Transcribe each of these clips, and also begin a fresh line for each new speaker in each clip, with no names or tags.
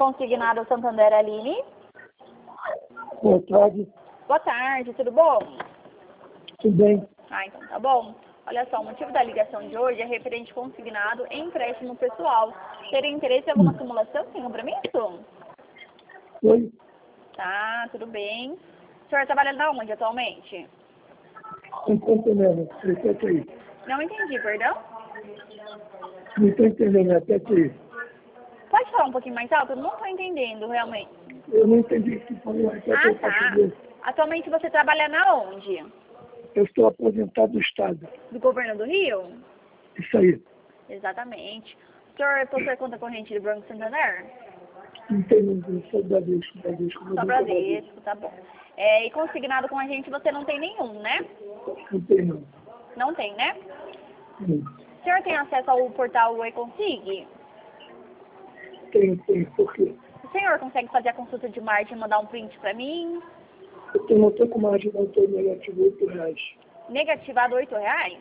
Consignado Santander, Aline.
Boa tarde.
Boa tarde, tudo bom?
Tudo bem?
Ah, então tá bom. Olha só, o motivo da ligação de hoje é referente consignado em empréstimo pessoal. Teria interesse em alguma simulação sem compromisso?
Oi?
Tá, tudo bem. O senhor trabalha onde atualmente?
Não estou entendendo. Repete aí.
Não entendi, perdão?
Não estou entendendo. Repete aí.
Pode falar um pouquinho mais alto? Eu não estou entendendo, realmente.
Eu não entendi o que você falou. Repete aí, por
Tá.
favor.
Atualmente você trabalha na onde?
Eu estou aposentado do Estado.
Do governo do Rio?
Isso aí.
Exatamente. O senhor possui conta corrente do Banco Santander?
Não tem ninguém. Só Bradesco. Bradesco.
Só Bradesco, tá bom. E consignado com a gente você não tem nenhum, né?
Não tem não.
Não tem, né?
Não.
O senhor tem acesso ao portal eConsig?
Tem. Por quê?
O senhor consegue fazer a consulta de margem e mandar um print pra mim?
Eu não estou com margem de autor negativo R$8.
Negativado R$8?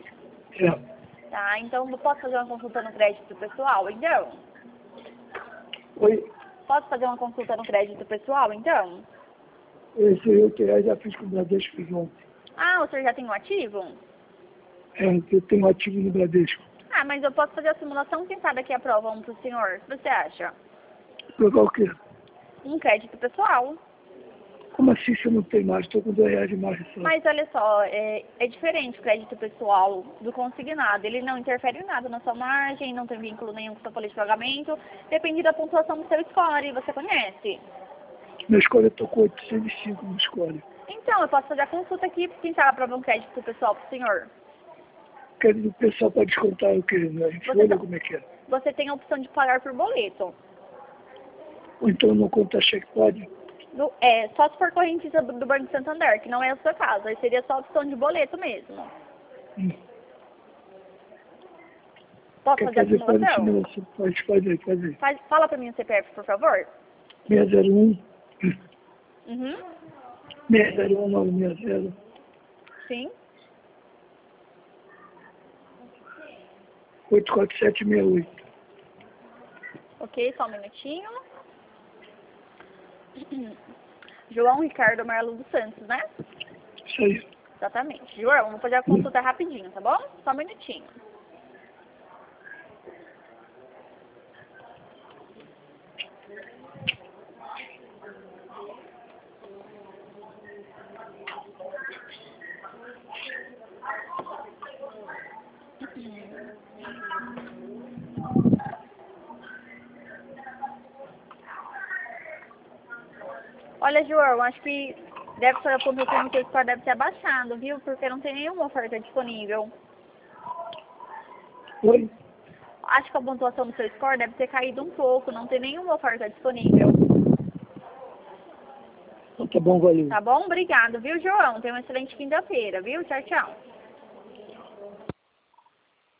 É.
Tá, então eu posso fazer uma consulta no crédito pessoal, então?
Oi?
Posso fazer uma consulta no crédito pessoal, então?
Esse R$8 já fiz com o Bradesco ontem.
Ah, o senhor já tem um ativo?
Eu tenho um ativo no Bradesco.
Ah, mas eu posso fazer a simulação, quem sabe aqui aprovam pro senhor. O que você acha?
Provar o quê?
Um crédito pessoal.
Como assim você não tem mais? Estou com R$2 de margem só.
Mas olha só, é diferente o crédito pessoal do consignado. Ele não interfere em nada na sua margem, não tem vínculo nenhum com sua folha de pagamento. Depende da pontuação do seu score, você conhece?
Minha escola eu tô com 805 no score.
Então, eu posso fazer a consulta aqui, quem sabe aprovar um crédito pessoal pro senhor.
Quer dizer, o pessoal pode descontar o quê? A gente olha como é que é.
Você tem a opção de pagar por boleto.
Ou então não conta cheque, pode?
Só se for correntista do Banco Santander, que não é o seu caso. Aí seria só a opção de boleto mesmo. Posso
Quer
fazer a
fazer
simulação?
Pode fazer.
Fala pra mim o CPF, por favor.
601.
Uhum.
601 960.
Sim.
84768.
Ok, só um minutinho. João Ricardo Marlo dos Santos, né?
Isso aí.
Exatamente. João, vamos fazer a consulta rapidinho, tá bom? Só um minutinho. Olha, João, acho que deve ser a pontuação do seu score deve ser abaixado, viu? Porque não tem nenhuma oferta disponível.
Oi?
Acho que a pontuação do seu score deve ter caído um pouco, não tem nenhuma oferta disponível.
Então tá bom, valeu.
Tá bom? Obrigado, viu, João? Tenha uma excelente quinta-feira, viu? Tchau, tchau.